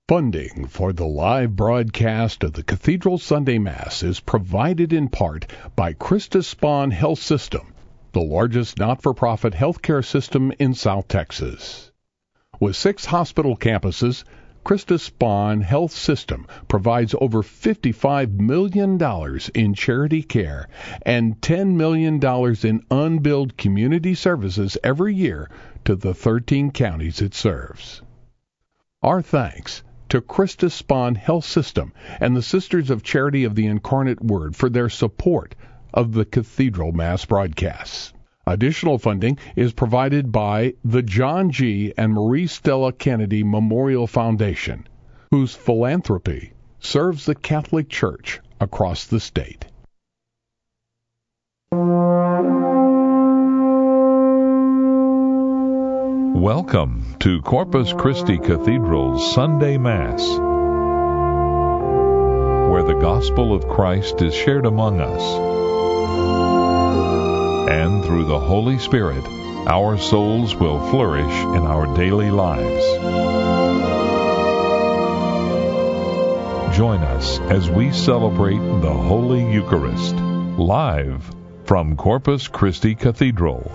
Funding for the live broadcast of the Cathedral Sunday Mass is provided in part by Christus Spohn Health System, the largest not-for-profit healthcare system in South Texas. With 6 hospital campuses, Christus Spohn Health System provides over $55 million in charity care and $10 million in unbilled community services every year to the 13 counties it serves. Our thanks to Christus Spohn Health System and the Sisters of Charity of the Incarnate Word for their support of the Cathedral Mass broadcasts. Additional funding is provided by the John G. and Marie Stella Kennedy Memorial Foundation, whose philanthropy serves the Catholic Church across the state. Welcome to Corpus Christi Cathedral's Sunday Mass, where the gospel of Christ is shared among us. And through the Holy Spirit, our souls will flourish in our daily lives. Join us as we celebrate the Holy Eucharist, live from Corpus Christi Cathedral.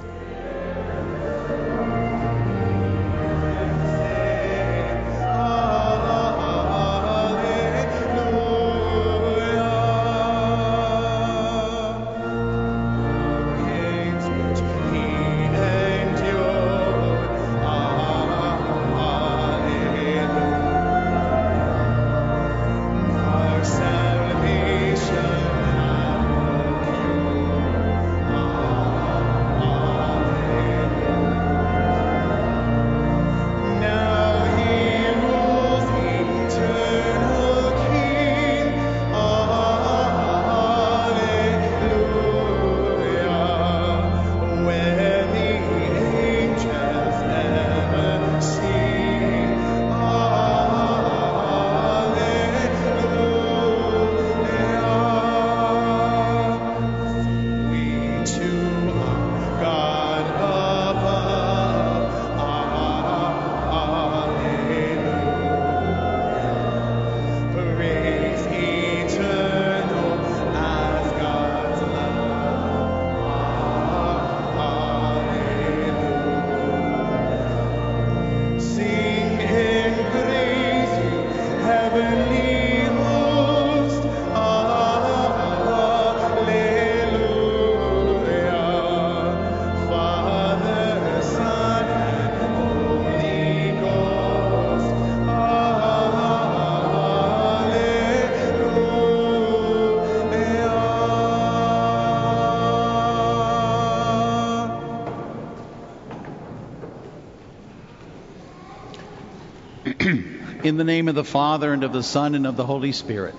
In the name of the Father, and of the Son, and of the Holy Spirit.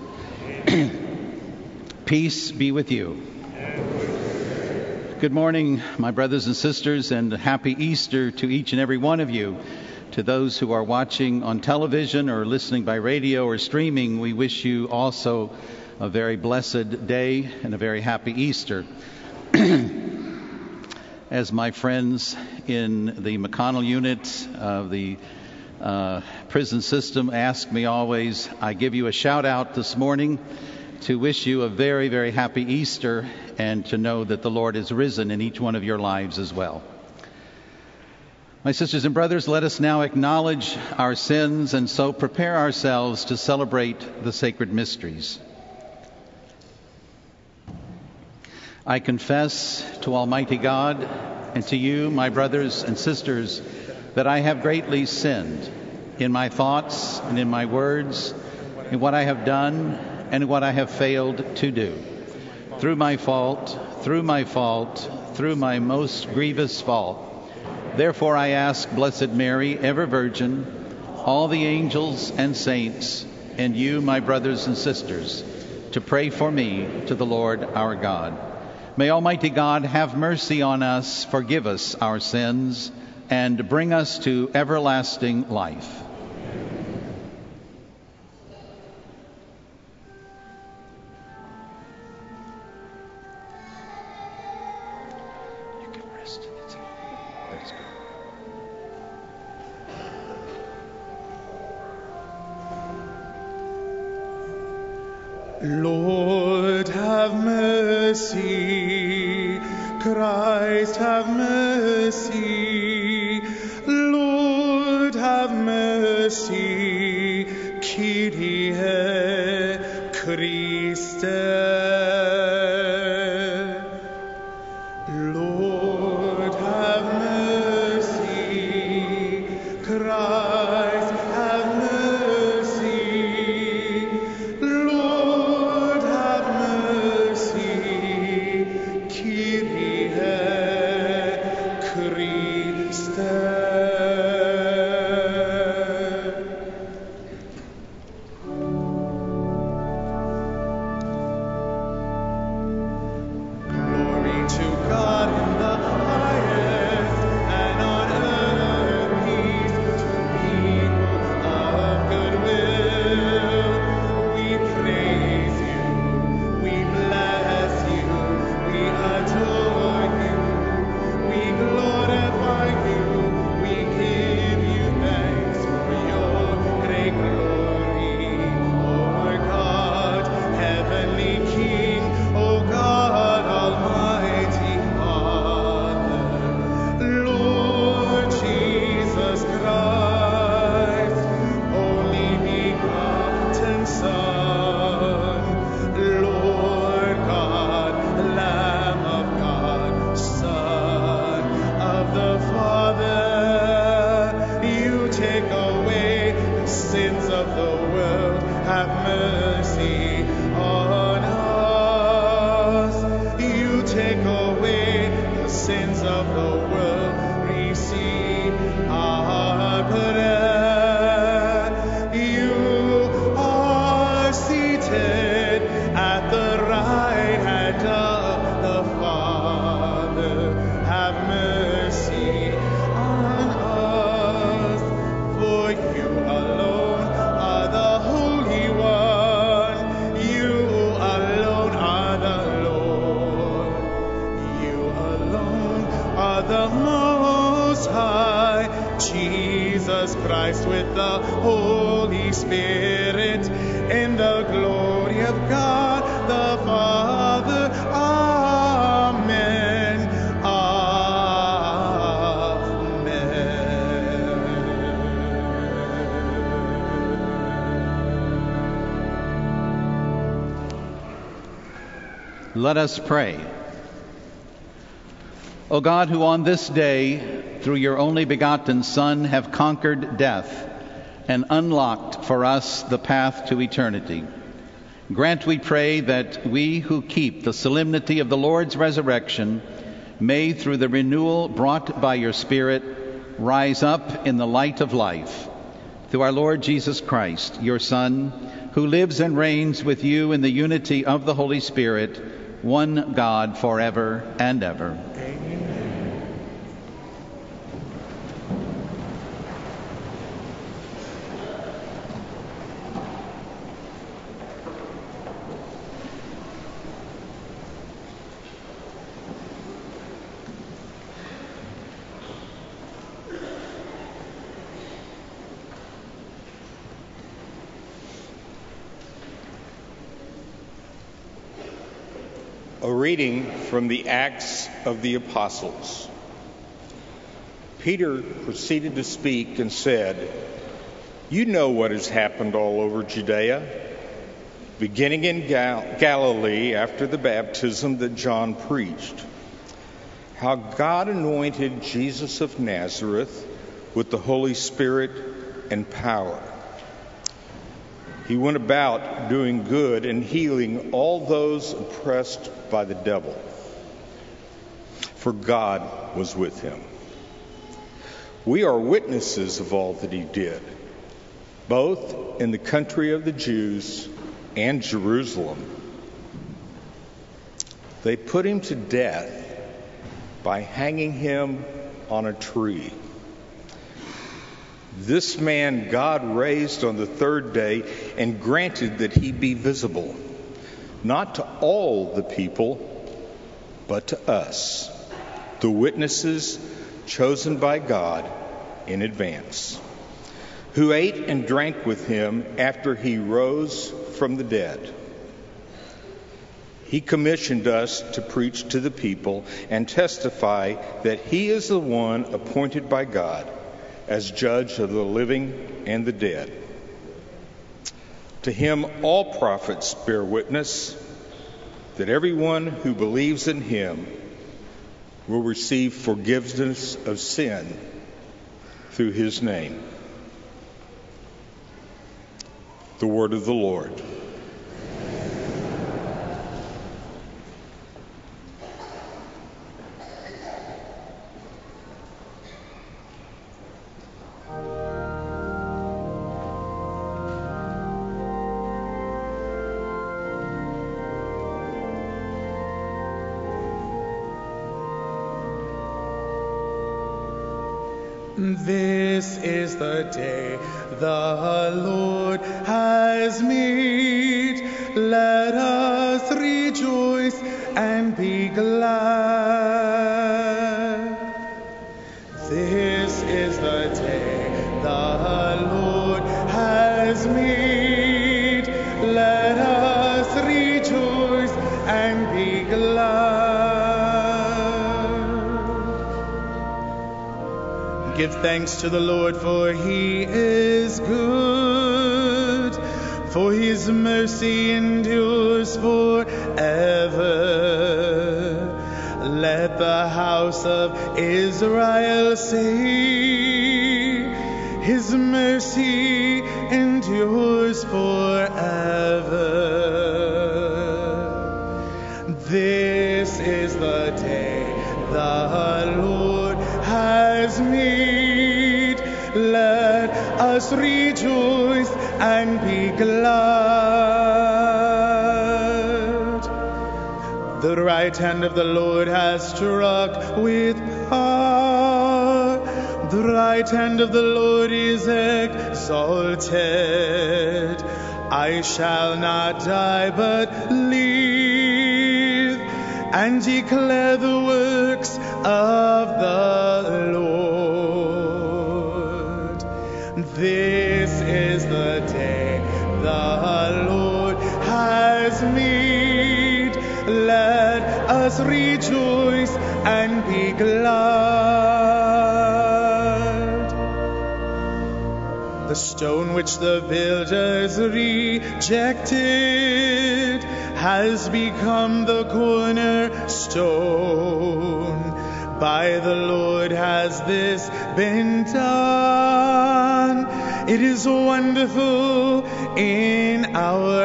Peace be with you. Good morning, my brothers and sisters, and happy Easter to each and every one of you. To those who are watching on television or listening by radio or streaming, we wish you also a very blessed day and a very happy Easter. As my friends in the McConnell unit of the prison system ask me always, I give you a shout out this morning to wish you a very, very happy Easter and to know that the Lord is risen in each one of your lives as well. My sisters and brothers, let us now acknowledge our sins and so prepare ourselves to celebrate the sacred mysteries. I confess to Almighty God and to you, my brothers and sisters, that I have greatly sinned in my thoughts and in my words, in what I have done and in what I have failed to do. Through my fault, through my most grievous fault. Therefore I ask Blessed Mary, ever Virgin, all the angels and saints, and you, my brothers and sisters, to pray for me to the Lord our God. May Almighty God have mercy on us, forgive us our sins, and bring us to everlasting life. You can rest. That's good. Lord, have mercy. Christ, have mercy. Lord, have mercy. Kyrie Christe. Lord, have mercy. Christ, have mercy. Lord, have mercy. Kyrie Christe. Glory to God in the highest, and on earth peace to people of good will. We praise you, we bless you, we adore you, we glorify you, we give you thanks for your great glory, O God, heavenly King, O God, Almighty Father, Lord Jesus Christ, only begotten Son, Lord God, Lamb of God, Son of the Father, you take away the sins of the world, have mercy on us. You take away the sins of the world, receive our prayer. You are seated at the right hand of the Father. Have mercy on us, for you alone are the Holy One. You alone are the Lord. You alone are the Most High. Jesus Christ with the Holy Spirit, in the glory of God the Father. Amen. Amen. Let us pray. O God, who on this day, through your only begotten Son, have conquered death and unlocked for us the path to eternity, grant, we pray, that we who keep the solemnity of the Lord's resurrection may, through the renewal brought by your Spirit, rise up in the light of life. Through our Lord Jesus Christ, your Son, who lives and reigns with you in the unity of the Holy Spirit, one God, forever and ever. A reading from the Acts of the Apostles. Peter proceeded to speak and said, "You know what has happened all over Judea, beginning in Galilee after the baptism that John preached, how God anointed Jesus of Nazareth with the Holy Spirit and power. He went about doing good and healing all those oppressed by the devil, for God was with him. We are witnesses of all that he did, both in the country of the Jews and Jerusalem. They put him to death by hanging him on a tree. This man God raised on the third day and granted that he be visible, not to all the people, but to us, the witnesses chosen by God in advance, who ate and drank with him after he rose from the dead. He commissioned us to preach to the people and testify that he is the one appointed by God as judge of the living and the dead. To him all prophets bear witness that everyone who believes in him will receive forgiveness of sin through his name. The word of the Lord. This is the day the Lord has made. Let us rejoice and be glad. This is the day the Lord has made. Let us rejoice and be glad. Give thanks to the Lord, for he is good, for his mercy endures forever. Let the house of Israel say, his mercy endures forever. This is the day the Lord has made. Let us rejoice and be glad. The right hand of the Lord has struck with power. The right hand of the Lord is exalted. I shall not die but live and declare the works of the Lord. This is the day the Lord has made. Let us rejoice and be glad. The stone which the builders rejected has become the cornerstone. By the Lord has this been done. It is wonderful in our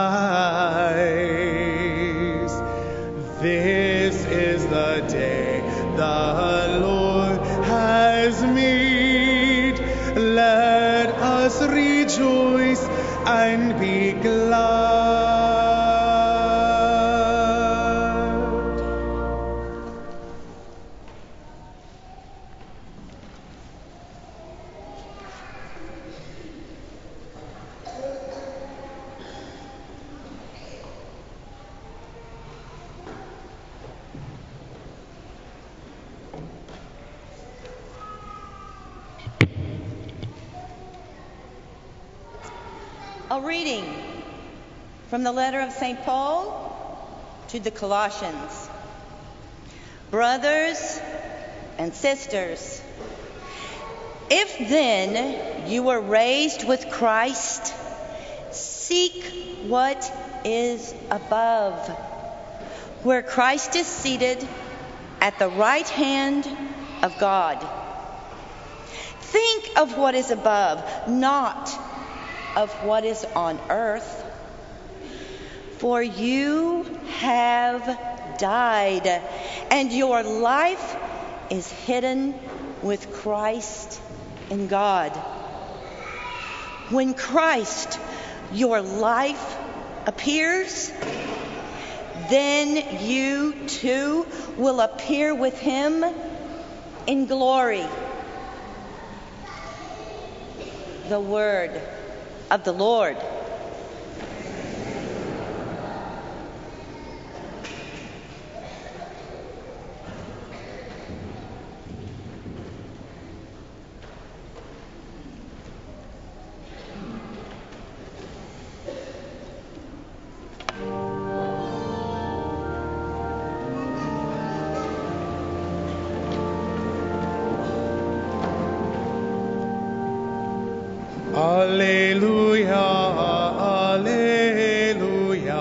eyes. This is the day the Lord has made. Let us rejoice and be glad. A reading from the letter of St. Paul to the Colossians. Brothers and sisters, if then you were raised with Christ, seek what is above, where Christ is seated at the right hand of God. Think of what is above, not of what is on earth. For you have died, and your life is hidden with Christ in God. When Christ, your life, appears, then you too will appear with him in glory. The word of the Lord. Alleluia, alleluia,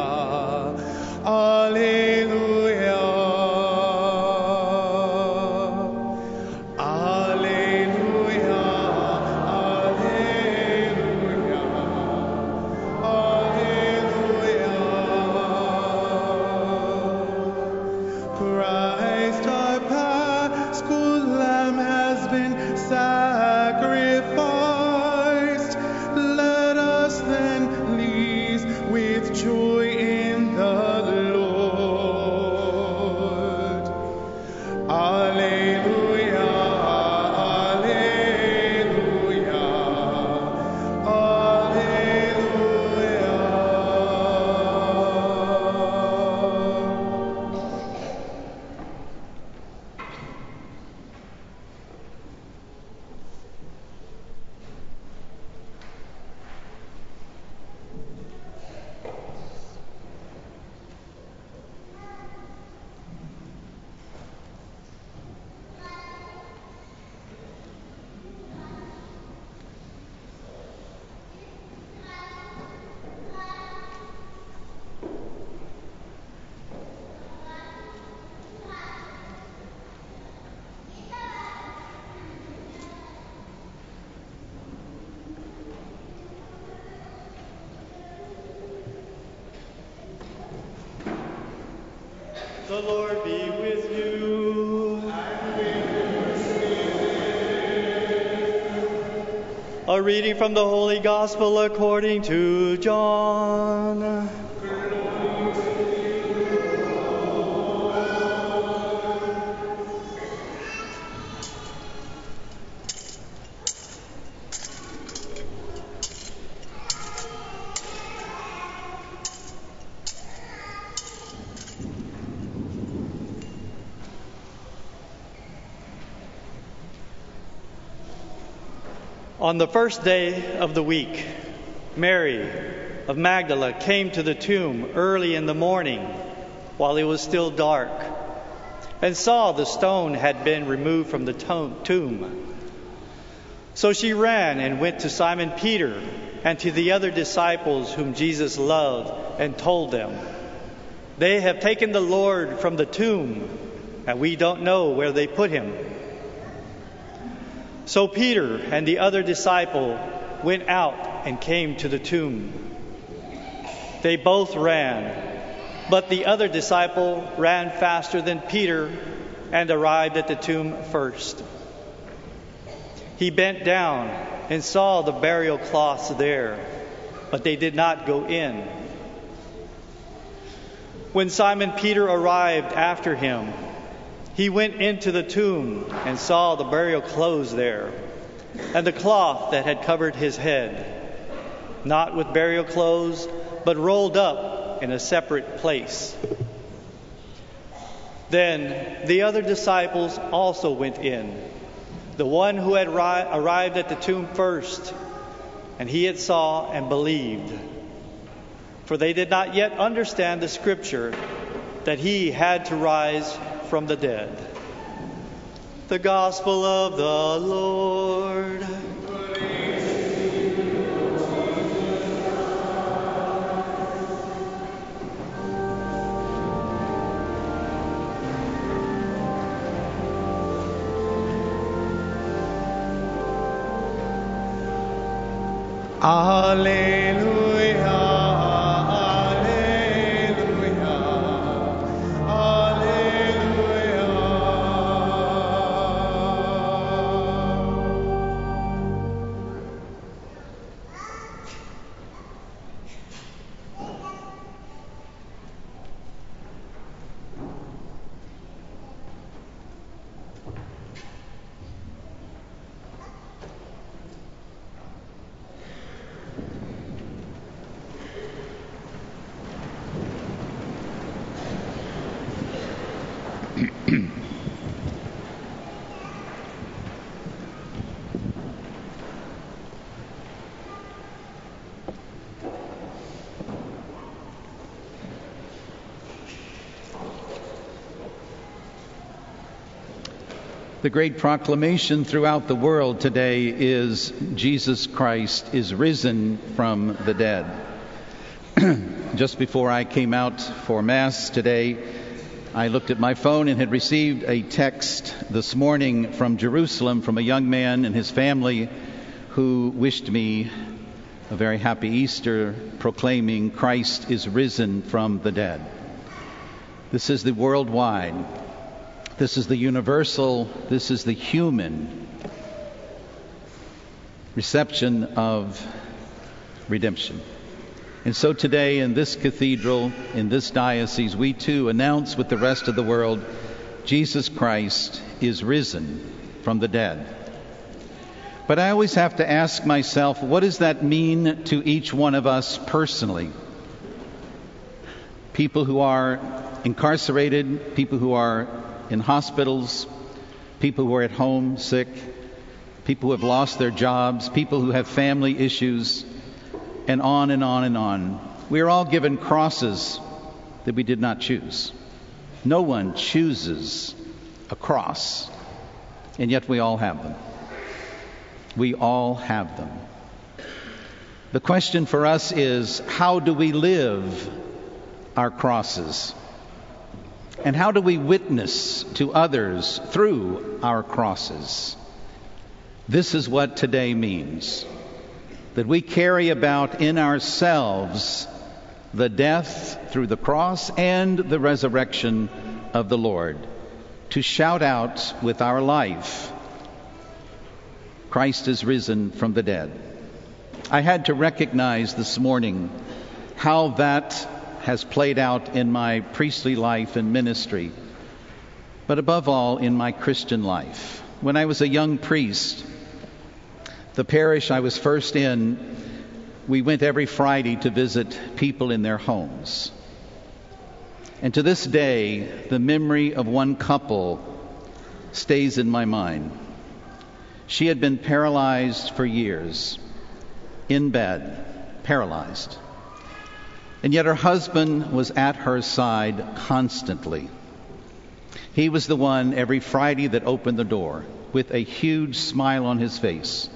alleluia. Alleluia, alleluia, alleluia. Christ our Paschal Lamb has been sacrificed. Let us then please with joy in the Lord. Alleluia, alleluia, alleluia. The Lord be with you. A reading from the Holy Gospel according to John. On the first day of the week, Mary of Magdala came to the tomb early in the morning while it was still dark and saw the stone had been removed from the tomb. So she ran and went to Simon Peter and to the other disciples whom Jesus loved and told them, "They have taken the Lord from the tomb, and we don't know where they put him." So Peter and the other disciple went out and came to the tomb. They both ran, but the other disciple ran faster than Peter and arrived at the tomb first. He bent down and saw the burial cloths there, but they did not go in. When Simon Peter arrived after him, he went into the tomb and saw the burial clothes there, and the cloth that had covered his head, not with burial clothes, but rolled up in a separate place. Then the other disciples also went in, the one who had arrived at the tomb first, and he had saw and believed. For they did not yet understand the scripture that he had to rise from the dead. The Gospel of the Lord. Alleluia, alleluia, The great proclamation throughout the world today is Jesus Christ is risen from the dead. Just before I came out for Mass today, I looked at my phone and had received a text this morning from Jerusalem from a young man and his family who wished me a very happy Easter, proclaiming Christ is risen from the dead. This is the worldwide, this is the universal, this is the human reception of redemption. And so today in this cathedral, in this diocese, we too announce with the rest of the world, Jesus Christ is risen from the dead. But I always have to ask myself, what does that mean to each one of us personally? People who are incarcerated, people who are in hospitals, people who are at home sick, people who have lost their jobs, people who have family issues, and on and on and on. We are all given crosses that we did not choose. No one chooses a cross, and yet we all have them. We all have them. The question for us is, how do we live our crosses? And how do we witness to others through our crosses? This is what today means. That we carry about in ourselves the death through the cross and the resurrection of the Lord. To shout out with our life, Christ is risen from the dead. I had to recognize this morning how that has played out in my priestly life and ministry, but above all in my Christian life. When I was a young priest, the parish I was first in, we went every Friday to visit people in their homes. And to this day, the memory of one couple stays in my mind. She had been paralyzed for years, in bed, paralyzed. And yet her husband was at her side constantly. He was the one every Friday that opened the door with a huge smile on his face,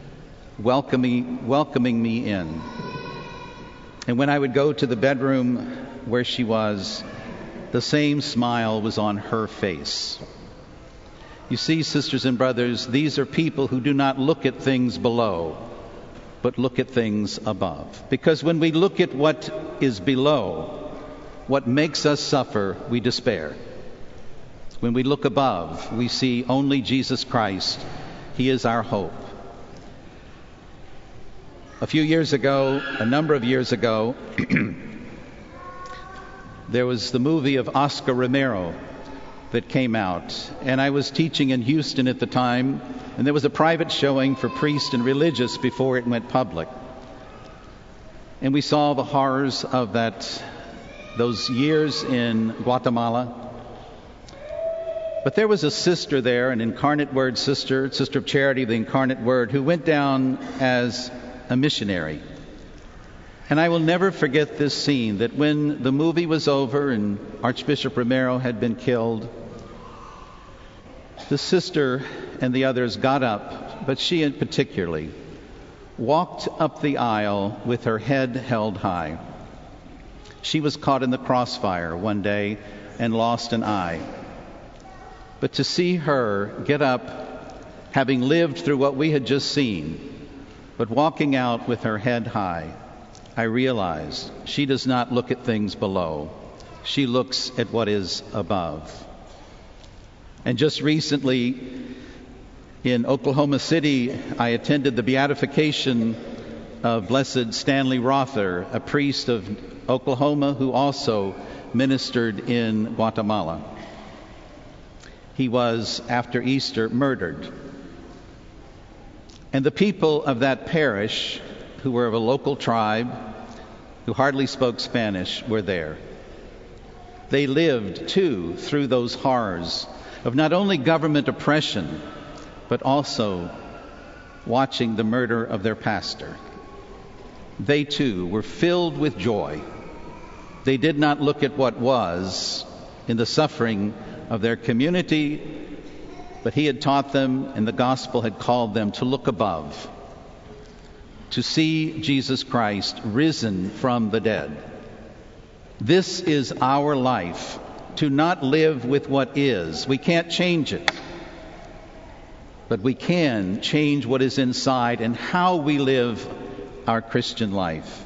welcoming me in. And when I would go to the bedroom where she was, the same smile was on her face. You see, sisters and brothers, these are people who do not look at things below, but look at things above. Because when we look at what is below, what makes us suffer, we despair. When we look above, we see only Jesus Christ. He is our hope. A number of years ago, there was the movie of Oscar Romero that came out. And I was teaching in Houston at the time, and there was a private showing for priests and religious before it went public. And we saw the horrors of those years in Guatemala. But there was a sister there, an Incarnate Word sister of Charity, the Incarnate Word, who went down as a missionary. And I will never forget this scene, that when the movie was over and Archbishop Romero had been killed, the sister and the others got up, but she particularly walked up the aisle with her head held high. She was caught in the crossfire one day and lost an eye. But to see her get up, having lived through what we had just seen, but walking out with her head high, I realized she does not look at things below. She looks at what is above. And just recently in Oklahoma City, I attended the beatification of Blessed Stanley Rother, a priest of Oklahoma who also ministered in Guatemala. He was, after Easter, murdered. And the people of that parish, who were of a local tribe, who hardly spoke Spanish, were there. They lived, too, through those horrors of not only government oppression, but also watching the murder of their pastor. They, too, were filled with joy. They did not look at what was in the suffering of their community, But he had taught them, and the gospel had called them to look above, to see Jesus Christ risen from the dead. This is our life, to not live with what is. We can't change it, but we can change what is inside and how we live our Christian life.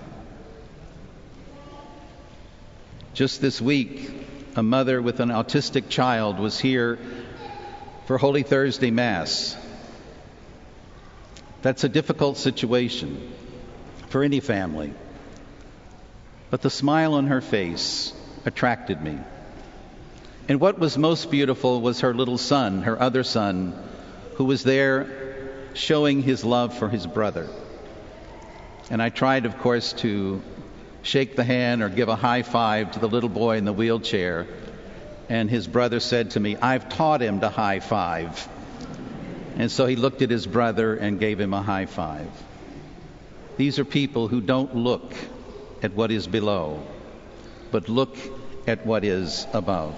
Just this week, a mother with an autistic child was here for Holy Thursday Mass. That's a difficult situation for any family. But the smile on her face attracted me. And what was most beautiful was her little son, her other son, who was there showing his love for his brother. And I tried, of course, to shake the hand or give a high five to the little boy in the wheelchair. And his brother said to me, "I've taught him to high five." And so he looked at his brother and gave him a high five. These are people who don't look at what is below, but look at what is above.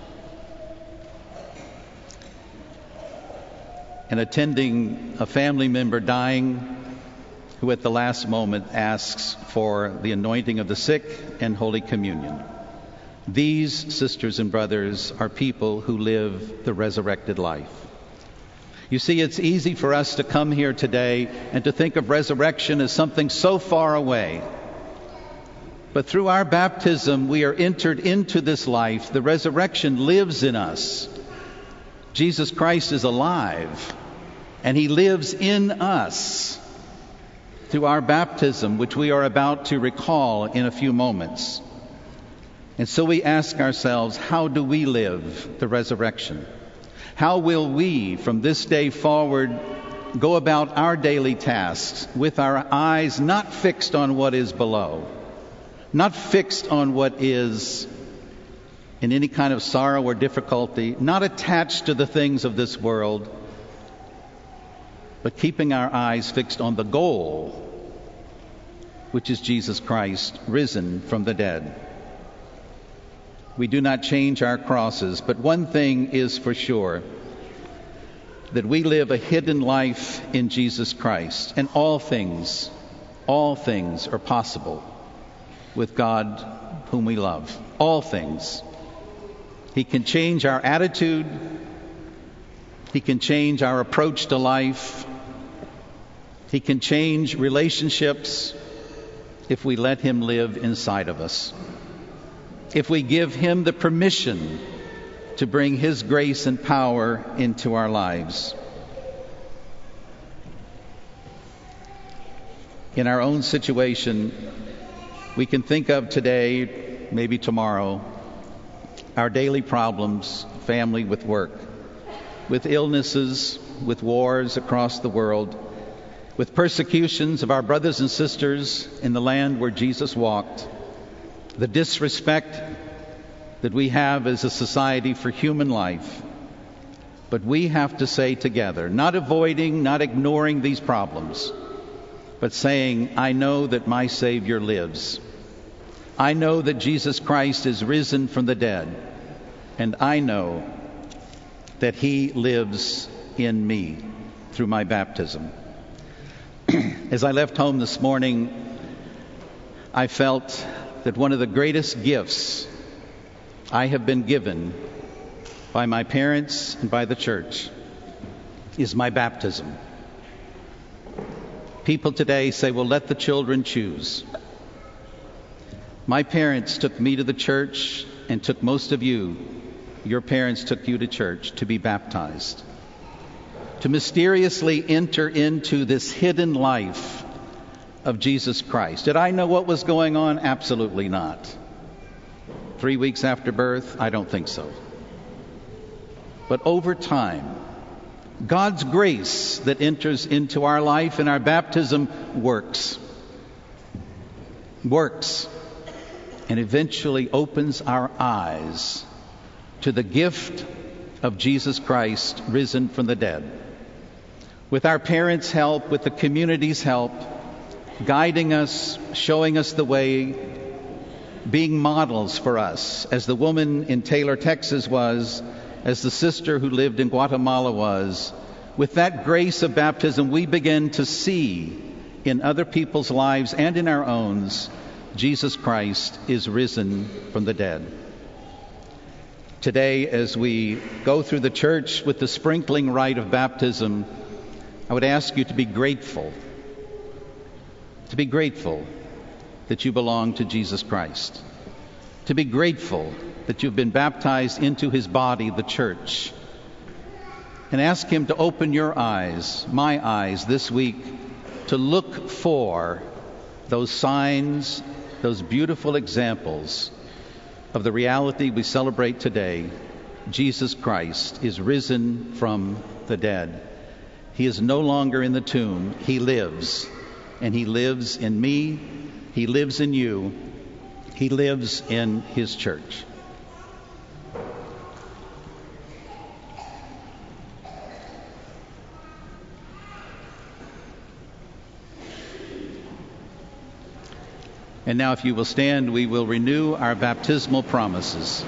And attending a family member dying, who at the last moment asks for the anointing of the sick and Holy Communion. These, sisters and brothers, are people who live the resurrected life. You see, it's easy for us to come here today and to think of resurrection as something so far away. But through our baptism, we are entered into this life. The resurrection lives in us. Jesus Christ is alive, and he lives in us through our baptism, which we are about to recall in a few moments. And so we ask ourselves, how do we live the resurrection? How will we, from this day forward, go about our daily tasks with our eyes not fixed on what is below, not fixed on what is in any kind of sorrow or difficulty, not attached to the things of this world, but keeping our eyes fixed on the goal, which is Jesus Christ, risen from the dead. We do not change our crosses, but one thing is for sure, that we live a hidden life in Jesus Christ, and all things are possible with God whom we love. All things. He can change our attitude. He can change our approach to life. He can change relationships if we let him live inside of us. If we give him the permission to bring his grace and power into our lives. In our own situation, we can think of today, maybe tomorrow, our daily problems, family with work, with illnesses, with wars across the world, with persecutions of our brothers and sisters in the land where Jesus walked, the disrespect that we have as a society for human life. But we have to say together, not avoiding, not ignoring these problems, but saying, I know that my Savior lives. I know that Jesus Christ is risen from the dead, and I know that he lives in me through my baptism. As I left home this morning, I felt that one of the greatest gifts I have been given by my parents and by the church is my baptism. People today say, well, let the children choose. My parents took me to the church and took most of you, your parents took you to church to be baptized, to mysteriously enter into this hidden life of Jesus Christ. Did I know what was going on? Absolutely not. 3 weeks after birth? I don't think so. But over time, God's grace that enters into our life in our baptism works, and eventually opens our eyes to the gift of Jesus Christ risen from the dead. With our parents' help, with the community's help, guiding us, showing us the way, being models for us, as the woman in Taylor, Texas was, as the sister who lived in Guatemala was, with that grace of baptism, we begin to see in other people's lives and in our own, Jesus Christ is risen from the dead. Today, as we go through the church with the sprinkling rite of baptism, I would ask you to be grateful that you belong to Jesus Christ, to be grateful that you've been baptized into his body, the church, and ask him to open your eyes, my eyes, this week, to look for those signs, those beautiful examples of the reality we celebrate today. Jesus Christ is risen from the dead. He is no longer in the tomb. He lives, and he lives in me. He lives in you. He lives in his church. And now, if you will stand, we will renew our baptismal promises.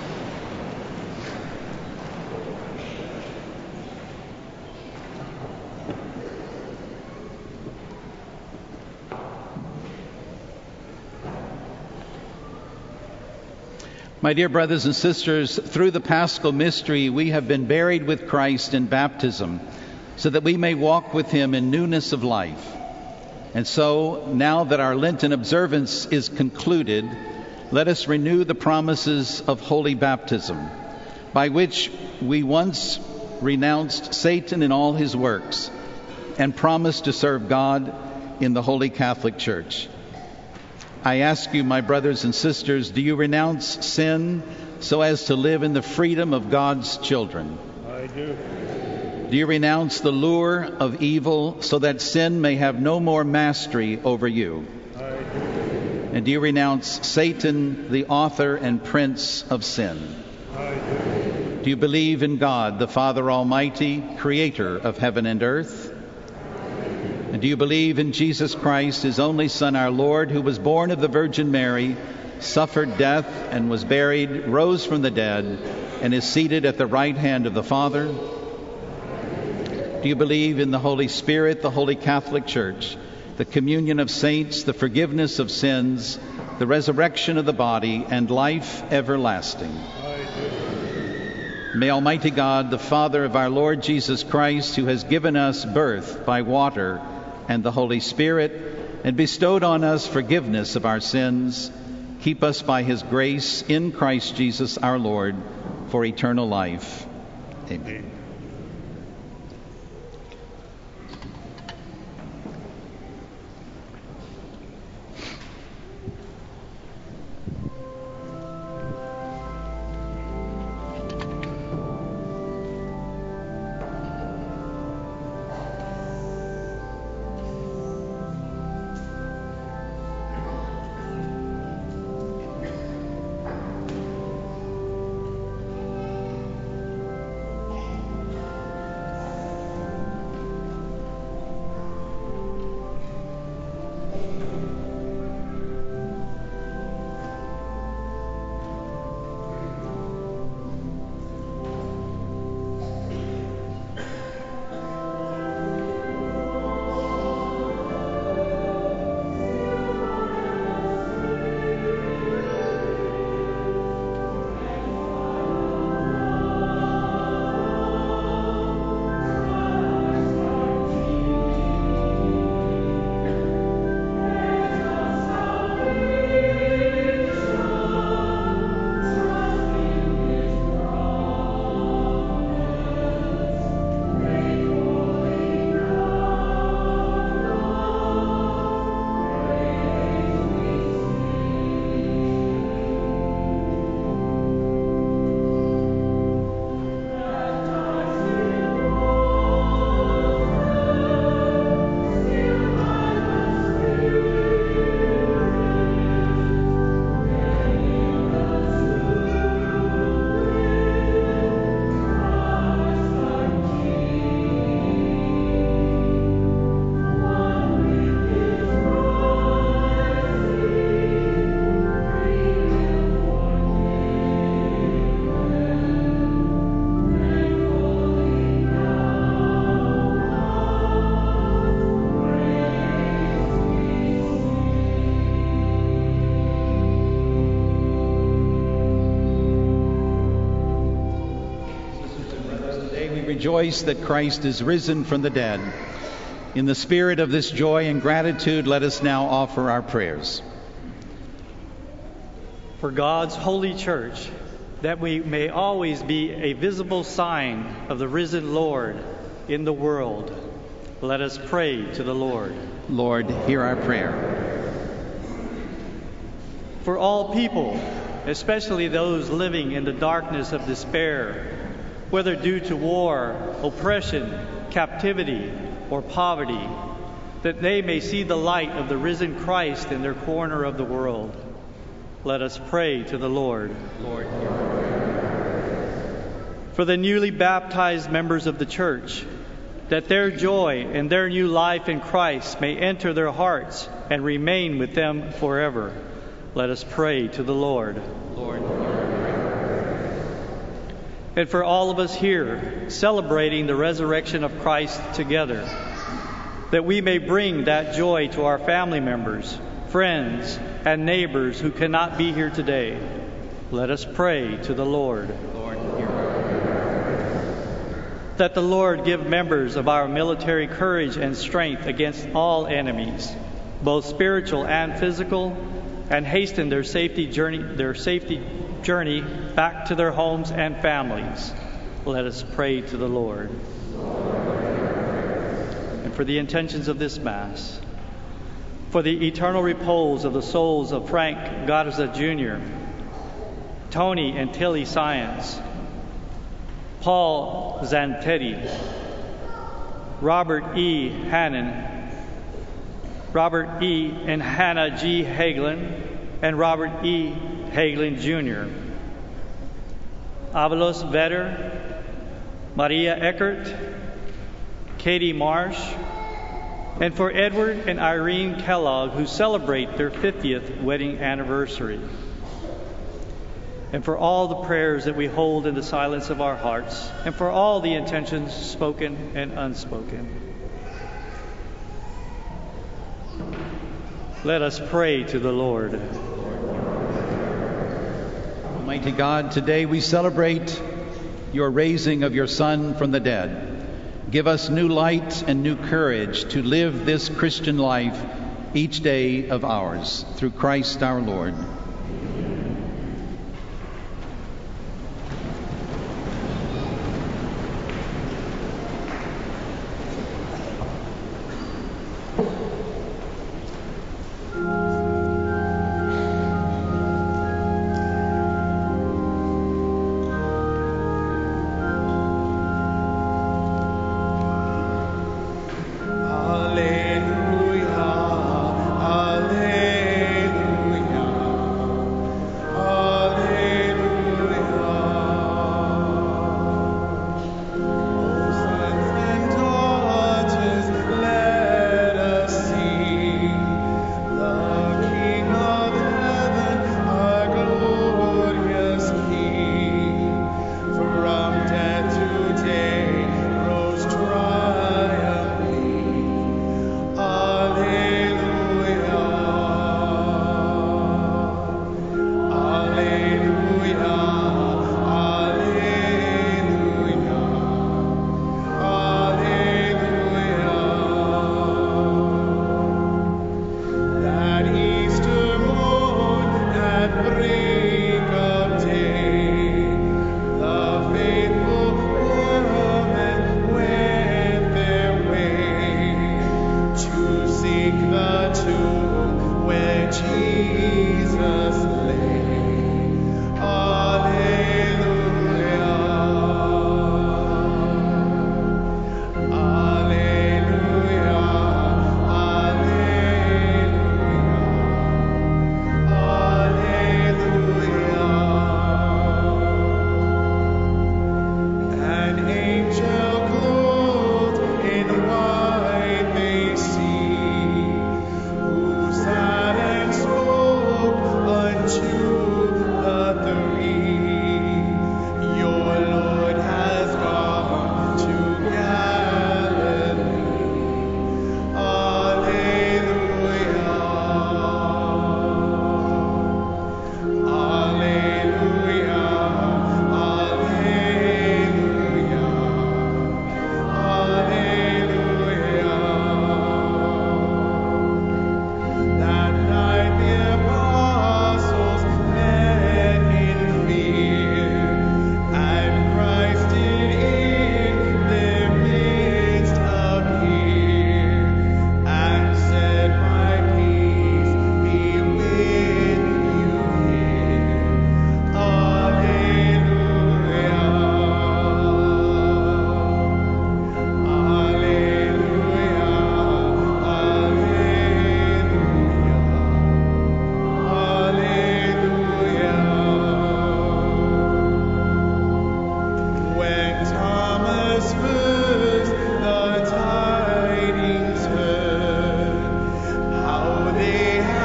My dear brothers and sisters, through the Paschal mystery, we have been buried with Christ in baptism, so that we may walk with him in newness of life. And so, now that our Lenten observance is concluded, let us renew the promises of holy baptism, by which we once renounced Satan and all his works, and promised to serve God in the Holy Catholic Church. I ask you, my brothers and sisters, do you renounce sin so as to live in the freedom of God's children? I do. Do you renounce the lure of evil so that sin may have no more mastery over you? I do. And do you renounce Satan, the author and prince of sin? I do. Do you believe in God, the Father Almighty, creator of heaven and earth? And do you believe in Jesus Christ, his only Son, our Lord, who was born of the Virgin Mary, suffered death and was buried, rose from the dead, and is seated at the right hand of the Father? Do you believe in the Holy Spirit, the Holy Catholic Church, the communion of saints, the forgiveness of sins, the resurrection of the body, and life everlasting? May Almighty God, the Father of our Lord Jesus Christ, who has given us birth by water and the Holy Spirit, and bestowed on us forgiveness of our sins, keep us by his grace in Christ Jesus our Lord for eternal life. Amen. rejoice that Christ is risen from the dead. In the spirit of this joy and gratitude, let us now offer our prayers. For God's holy church, that we may always be a visible sign of the risen Lord in the world, let us pray to the Lord. Lord, hear our prayer. For all people, especially those living in the darkness of despair, whether due to war, oppression, captivity, or poverty, that they may see the light of the risen Christ in their corner of the world, let us pray to the Lord. Lord, hear our prayer. For the newly baptized members of the church, that their joy and their new life in Christ may enter their hearts and remain with them forever, let us pray to the Lord. Lord, hear our prayer. And for all of us here celebrating the resurrection of Christ together, that we may bring that joy to our family members, friends, and neighbors who cannot be here today, let us pray to the Lord. Lord, hear our prayer. That the Lord give members of our military courage and strength against all enemies, both spiritual and physical, and hasten their safety journey back to their homes and families. Let us pray to the Lord. And for the intentions of this Mass, for the eternal repose of the souls of Frank Garza Jr., Tony and Tilly Science, Paul Zantetti, Robert E. Hannon, Robert E. and Hannah G. Hagelin, and Robert E. Hagelin Jr., Avalos Vetter, Maria Eckert, Katie Marsh, and for Edward and Irene Kellogg, who celebrate their 50th wedding anniversary. And for all the prayers that we hold in the silence of our hearts, and for all the intentions spoken and unspoken. Let us pray to the Lord. Almighty God, today we celebrate your raising of your Son from the dead. Give us new light and new courage to live this Christian life each day of ours, through Christ our Lord. To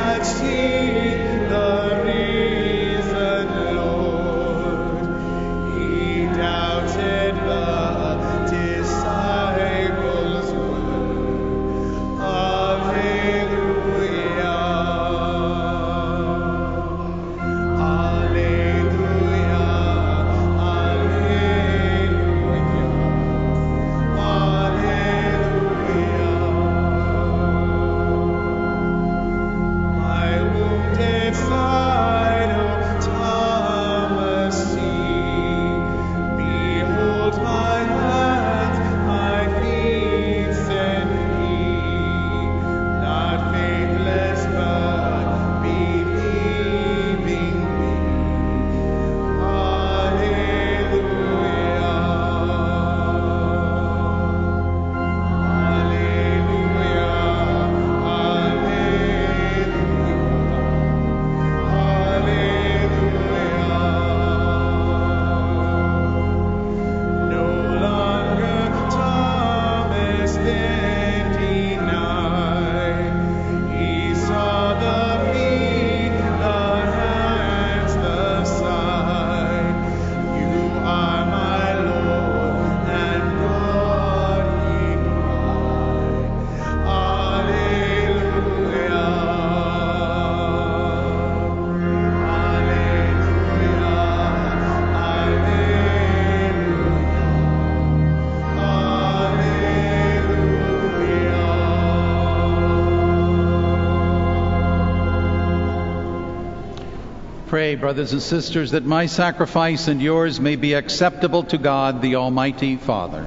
that seek the risen Lord. He doubted the disciples' word. Alleluia. Alleluia. My wounded side, O Thomas, see. Behold my hands, my feet, send me. Not faithless, but believing me. Alleluia. No longer Thomas then denied. He saw the feet, the hands, the side. You are my Lord and God, he cried. Alleluia. Pray, brothers and sisters, that my sacrifice and yours may be acceptable to God, the Almighty Father.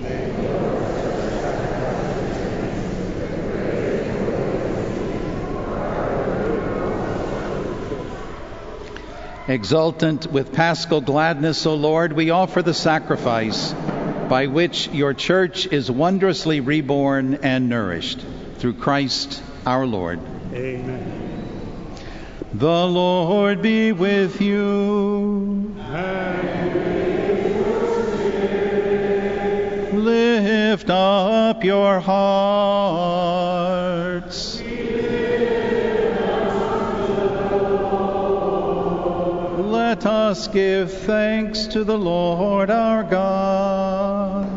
Exultant with paschal gladness, O Lord, we offer the sacrifice by which your church is wondrously reborn and nourished. Through Christ our Lord. Amen. The Lord be with you. Lift up your hearts. Let us give thanks to the Lord our God.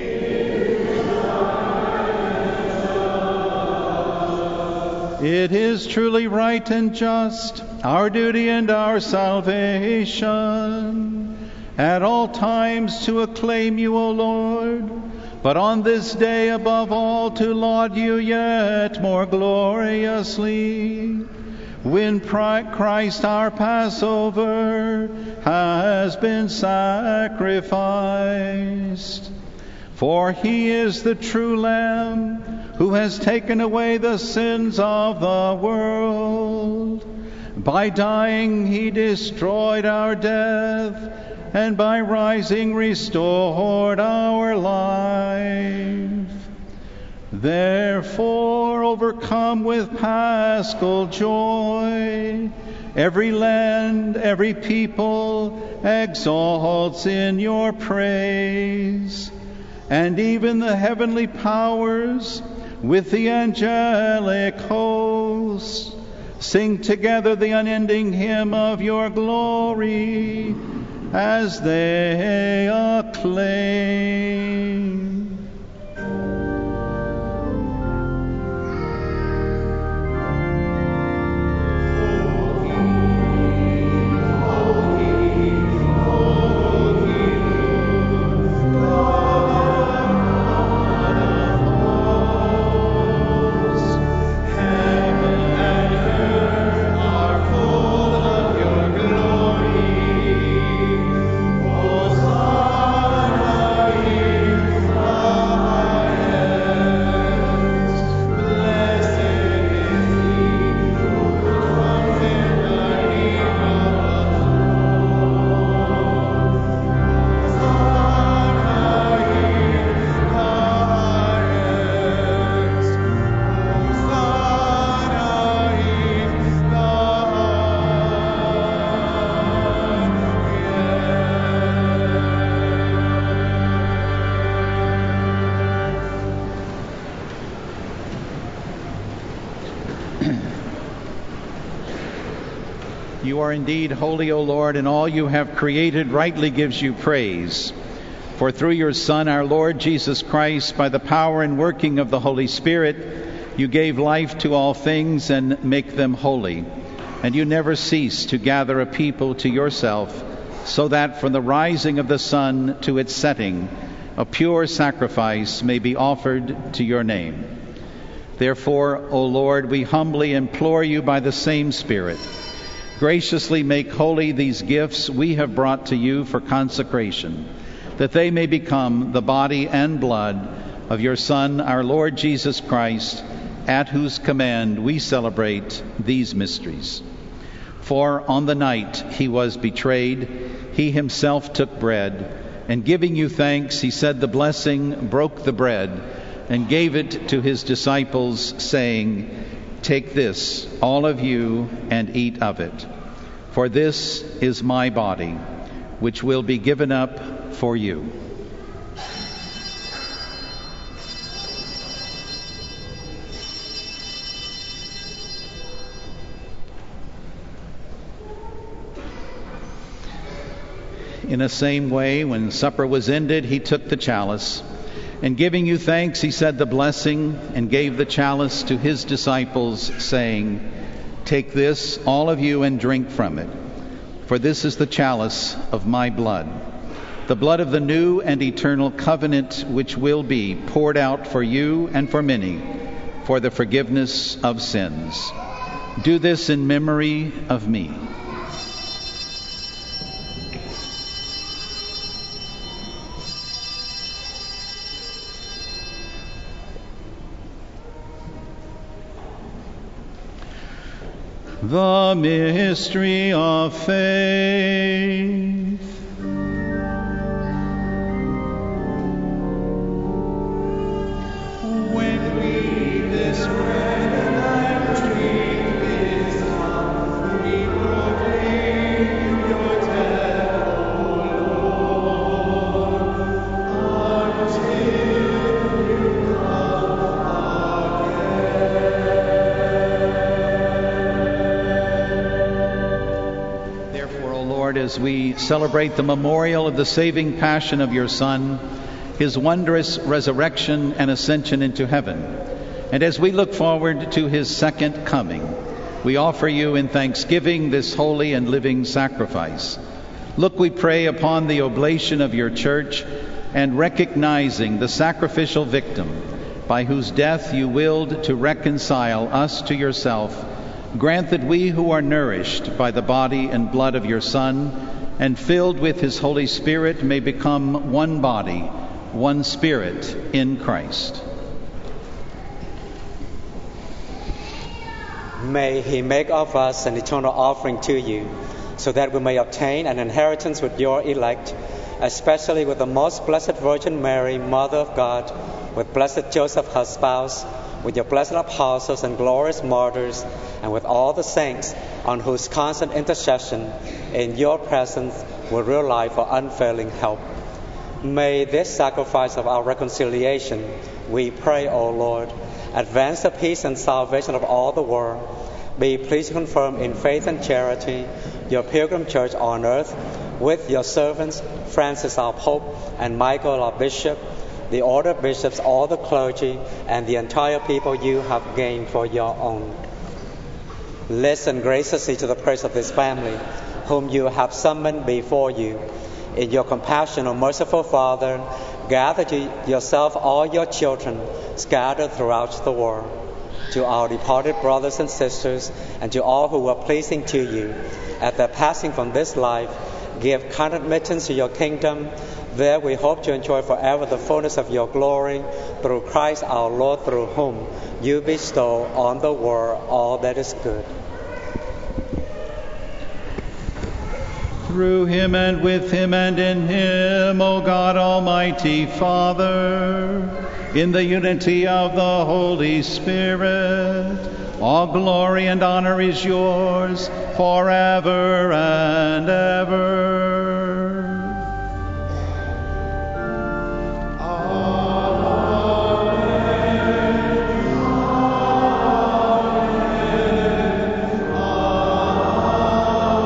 It is truly right and just, our duty and our salvation, at all times to acclaim you, O Lord, but on this day above all to laud you yet more gloriously, when Christ our Passover has been sacrificed. For he is the true Lamb who has taken away the sins of the world. By dying he destroyed our death, and by rising restored our life. Therefore, overcome with paschal joy, every land, every people exalts in your praise. And even the heavenly powers with the angelic hosts sing together the unending hymn of your glory as they acclaim. Hosanna You are indeed holy, O Lord, and all you have created rightly gives you praise. For through your Son, our Lord Jesus Christ, by the power and working of the Holy Spirit, you gave life to all things and make them holy. And you never cease to gather a people to yourself, so that from the rising of the sun to its setting, a pure sacrifice may be offered to your name. Therefore, O Lord, we humbly implore you by the same Spirit, graciously make holy these gifts we have brought to you for consecration, that they may become the body and blood of your Son, our Lord Jesus Christ, at whose command we celebrate these mysteries. For on the night he was betrayed, he himself took bread, and giving you thanks, he said the blessing, broke the bread, and gave it to his disciples, saying, "Take this, all of you, and eat of it. For this is my body, which will be given up for you." In the same way, when supper was ended, he took the chalice, and giving you thanks, he said the blessing, and gave the chalice to his disciples, saying, "Take this, all of you, and drink from it. For this is the chalice of my blood, the blood of the new and eternal covenant, which will be poured out for you and for many, for the forgiveness of sins. Do this in memory of me." The mystery of faith. When we eat this bread and drink this cup, we proclaim your death, O Lord, until you come again. As we celebrate the memorial of the saving passion of your Son, his wondrous resurrection and ascension into heaven, and as we look forward to his second coming, we offer you in thanksgiving this holy and living sacrifice. Look, we pray, upon the oblation of your church, and recognizing the sacrificial victim by whose death you willed to reconcile us to yourself, grant that we who are nourished by the body and blood of your Son and filled with his Holy Spirit may become one body, one spirit in Christ. May he make of us an eternal offering to you, so that we may obtain an inheritance with your elect, especially with the most blessed Virgin Mary, Mother of God, with blessed Joseph, her spouse, with your blessed apostles and glorious martyrs, and with all the saints on whose constant intercession in your presence we rely for unfailing help. May this sacrifice of our reconciliation, we pray, O Lord, advance the peace and salvation of all the world. Be pleased to confirm in faith and charity your pilgrim church on earth, with your servants Francis our Pope and Michael our Bishop, the order of bishops, all the clergy, and the entire people you have gained for your own. Listen graciously to the prayers of this family, whom you have summoned before you. In your compassion, O merciful Father, gather to yourself all your children scattered throughout the world. To our departed brothers and sisters, and to all who were pleasing to you, at their passing from this life, give kind admittance to your kingdom. There we hope to enjoy forever the fullness of your glory, through Christ our Lord, through whom you bestow on the world all that is good. Through him and with him and in him, O God, Almighty Father, in the unity of the Holy Spirit, all glory and honor is yours forever and ever. Amen.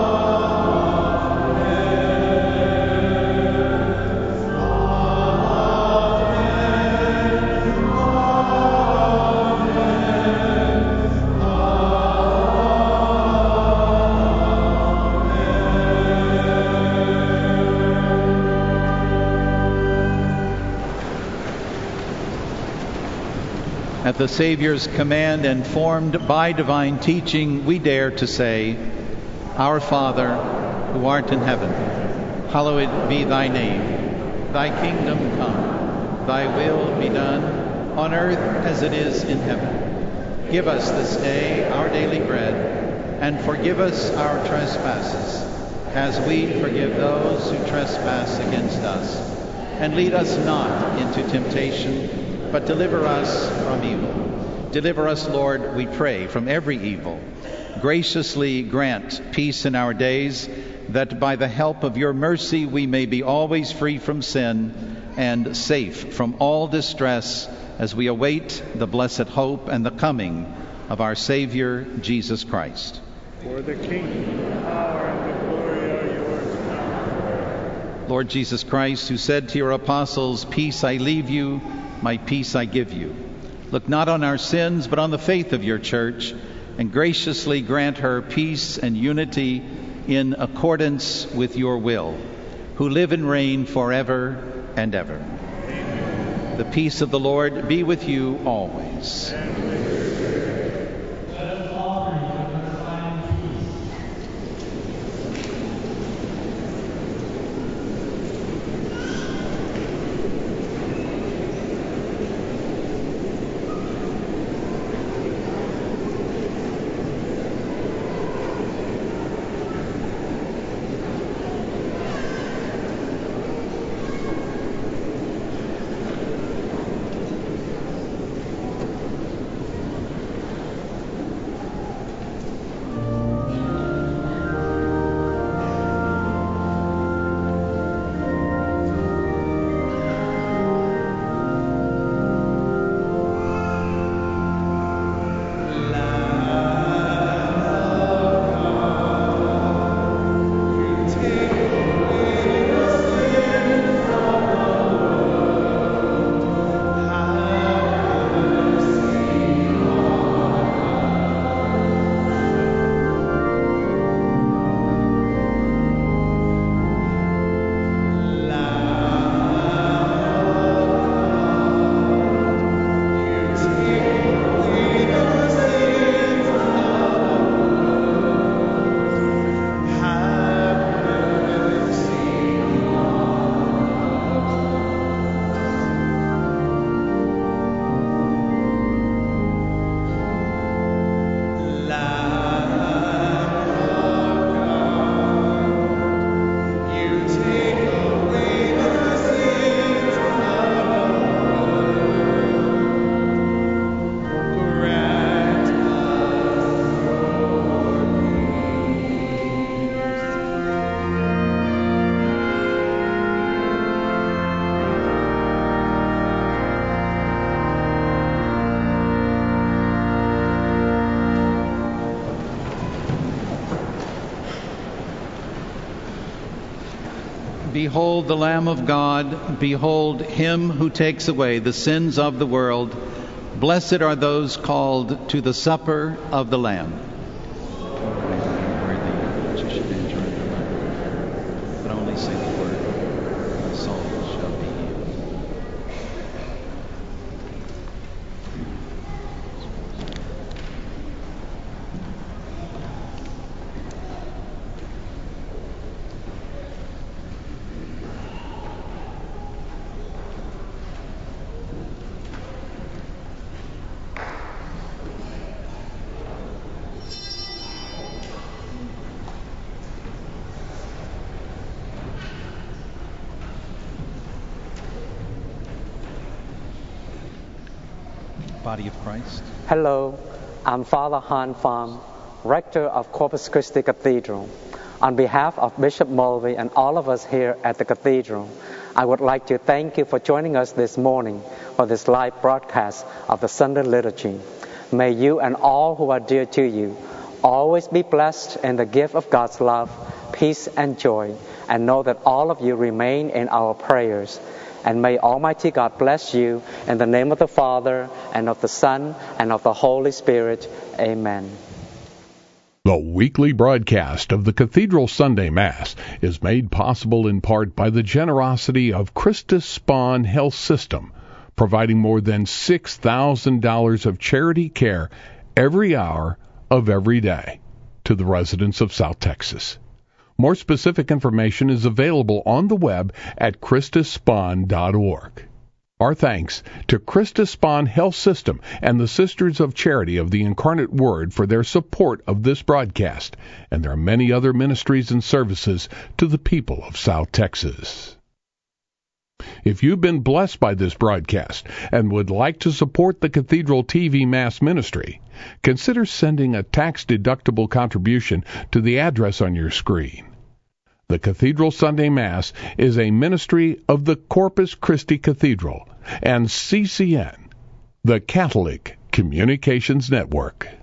At the Savior's command and formed by divine teaching, we dare to say, Our Father, who art in heaven, hallowed be thy name. Thy kingdom come, thy will be done, on earth as it is in heaven. Give us this day our daily bread, and forgive us our trespasses, as we forgive those who trespass against us. And lead us not into temptation, but deliver us from evil. Deliver us, Lord, we pray, from every evil. Graciously grant peace in our days, that by the help of your mercy we may be always free from sin and safe from all distress, as we await the blessed hope and the coming of our Savior, Jesus Christ. For the kingdom, the power, and the glory are yours now. Lord Jesus Christ, who said to your apostles, Peace I leave you, my peace I give you. Look not on our sins, but on the faith of your church, and graciously grant her peace and unity in accordance with your will, who live and reign forever and ever. Amen. The peace of the Lord be with you always. Behold the Lamb of God, behold him who takes away the sins of the world. Blessed are those called to the supper of the Lamb. But only say the word, my soul shall be healed. Body of Christ. Hello, I'm Father Han Pham, Rector of Corpus Christi Cathedral. On behalf of Bishop Mulvey and all of us here at the Cathedral, I would like to thank you for joining us this morning for this live broadcast of the Sunday Liturgy. May you and all who are dear to you always be blessed in the gift of God's love, peace, and joy, and know that all of you remain in our prayers. And may Almighty God bless you in the name of the Father, and of the Son, and of the Holy Spirit. Amen. The weekly broadcast of the Cathedral Sunday Mass is made possible in part by the generosity of Christus Spohn Health System, providing more than $6,000 of charity care every hour of every day to the residents of South Texas. More specific information is available on the web at ChristaSpahn.org. Our thanks to Christa Spahn Health System and the Sisters of Charity of the Incarnate Word for their support of this broadcast, and there are many other ministries and services to the people of South Texas. If you've been blessed by this broadcast and would like to support the Cathedral TV Mass Ministry, consider sending a tax-deductible contribution to the address on your screen. The Cathedral Sunday Mass is a ministry of the Corpus Christi Cathedral and CCN, the Catholic Communications Network.